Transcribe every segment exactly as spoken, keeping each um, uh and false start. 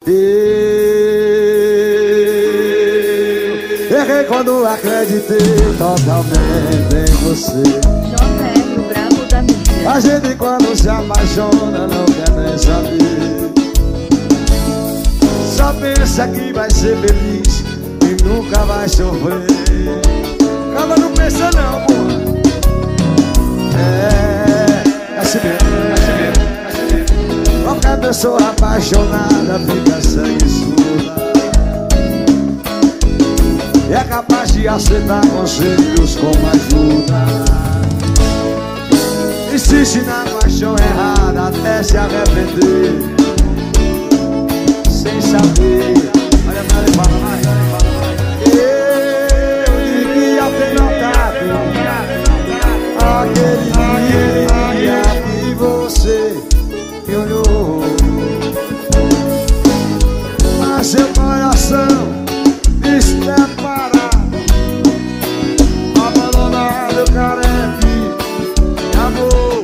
Errei quando acreditei totalmente em você. J R, o brabo da mídia. A gente quando se apaixona não quer nem saber. Só pensa que vai ser feliz e nunca vai sofrer. Calma, não pensa não, porra. É, é assim mesmo, é assim mesmo, é assim mesmo. Qualquer pessoa apaixonada fica sangue surda. E é capaz de aceitar conselhos como ajuda. Insiste na paixão errada até se arrepender. Sem saber. Olha pra ele, fala mais, fala mais. Eu devia ter notado aquele dia que você me olhou. Mas seu coração está parado, abandonado, carente de amor.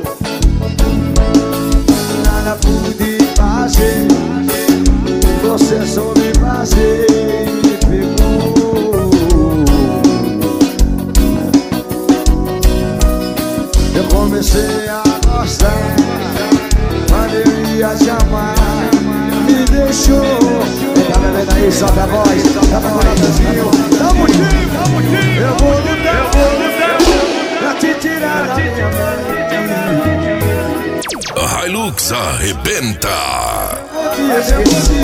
Nada pude fazer, você soube fazer e me pegou. Eu comecei a gostar, mas eu ia te amar, me deixou. Vem aí, solta a voz, tá falando Brasil. Dá um motivo, dá um motivo. Eu vou lutar, eu vou lutar pra te tirar da minha mão. Hilux arrebenta. Eu esqueci,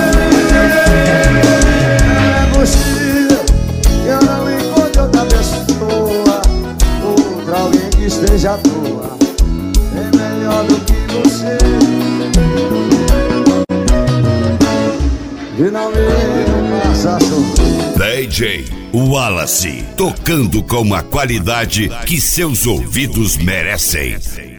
é possível que eu não encontre outra pessoa, outra alguém que esteja à toa. É melhor do que você. Finalmente passa a sofrer. D J Wallace, tocando com a qualidade que seus ouvidos merecem.